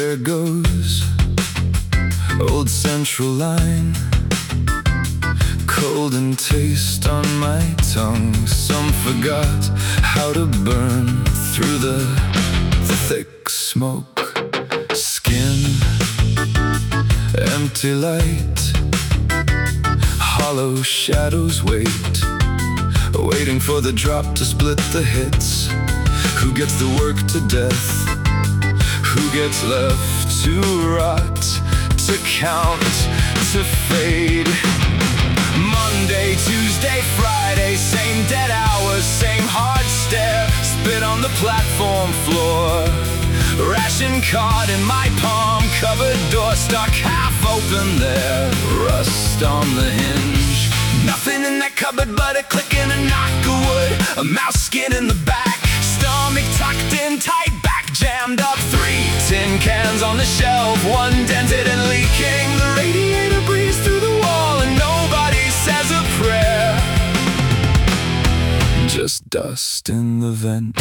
There goes old Central Line, cold in taste on my tongue. Some forgot how to burn through the thick smoke. Skin, empty light, hollow shadows waiting for the drop to split the hits. Who gets the work to death? Who gets left to rot, to count, to fade? Monday, Tuesday, Friday, same dead hours, same hard stare. Spit on the platform floor, ration card in my palm, cupboard door stuck half open there. Rust on the hinge, nothing in that cupboard but a click and a knock of wood. A mouse skin in the back, stomach tucked in tight, back jammed up. 3 tin cans on the shelf, one dented and leaking. The radiator breathes through the wall and nobody says a prayer. Just dust in the vent.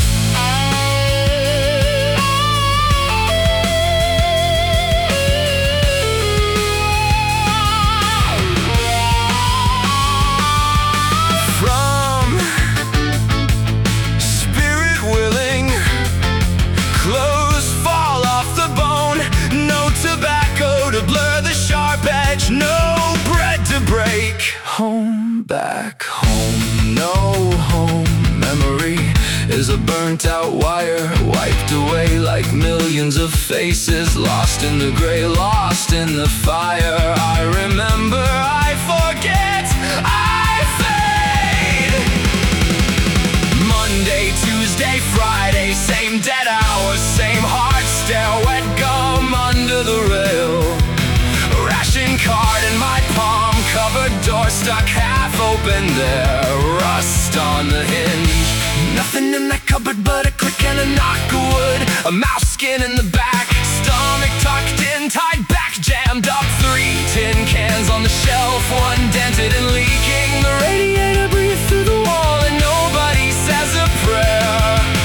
No bread to break. Home, back home, no home. Memory is a burnt out wire, wiped away like millions of faces. Lost in the gray, lost in the fire. I remember, I forget, I fade. Monday, Tuesday, Friday, same dead hours, same hard stare. Wet gum under the rail, ration card in my palm, cupboard door stuck half open there. Rust on the hinge, nothing in that cupboard but a click and a knock of wood. A mouse skin in the back, stomach tucked in tight, back jammed up. 3 tin cans on the shelf, one dented and leaking. The radiator breathes through the wall and nobody says a prayer.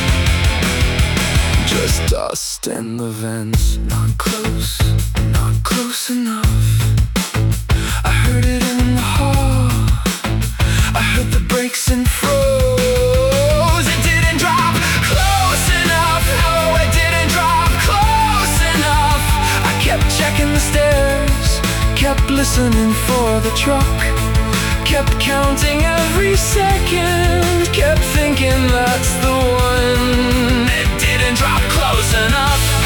Just dust in the vents. Not close, not close enough. I heard it in the hall, I heard the brakes and froze. It didn't drop close enough. No, it didn't drop close enough. I kept checking the stairs, kept listening for the truck, kept counting every second, kept thinking that's the one. It didn't drop close enough.